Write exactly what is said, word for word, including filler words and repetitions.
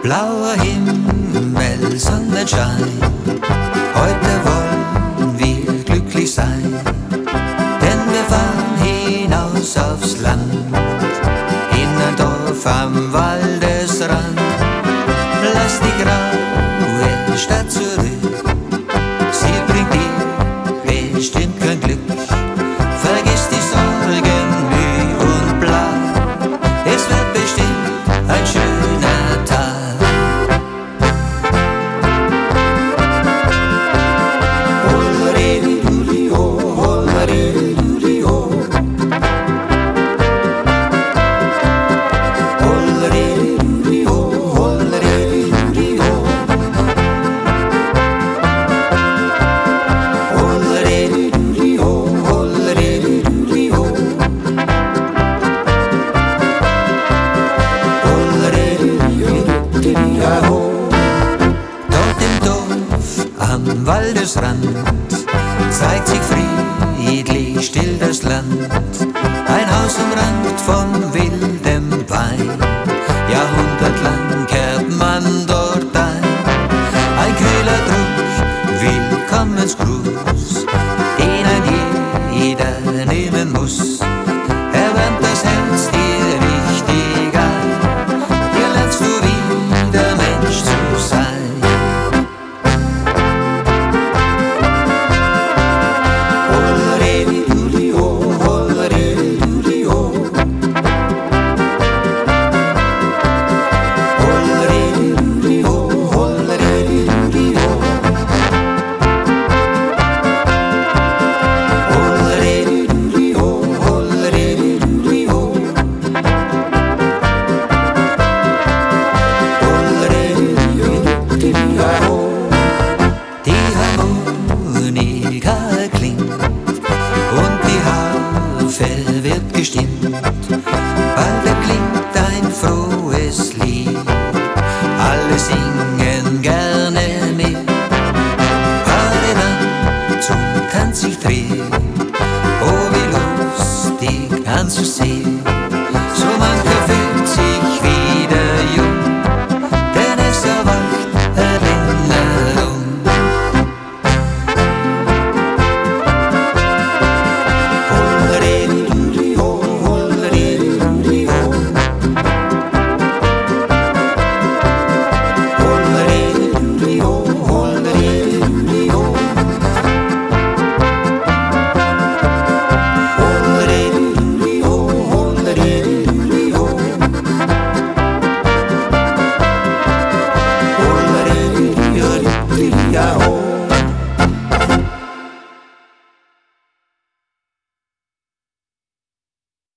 Blauer Himmel, Sonnenschein, heute wollen wir glücklich sein, denn wir fahren hinaus aufs Land, in ein Dorf am Waldesrand. Lass die graue Stadt zurück, sie bringt dir bestimmt kein Glück. Vergiss die Sorgen, Mühe und Blau, es wird bestimmt ein schöner Tag. Dort im Dorf am Waldesrand zeigt sich friedlich still das Land. Ein Haus umrankt von wildem Wein, jahrhundertlang kehrt man dort ein. Ein kühler Druck, Willkommensgruß, den ein jeder nehmen muss. Erwärmt das Herz dir richtig ein, hier lernst du wieder Mensch zu sein. Die Harmonika klingt und die Harfe wird gestimmt. Bald erklingt ein frohes Lied, alle singen gerne mit. Alle dann zum Tanz sich drehen, oh wie lustig anzusehen. So mancher fühlt sich wieder jung, denn es erwacht Erinnerung. Oh,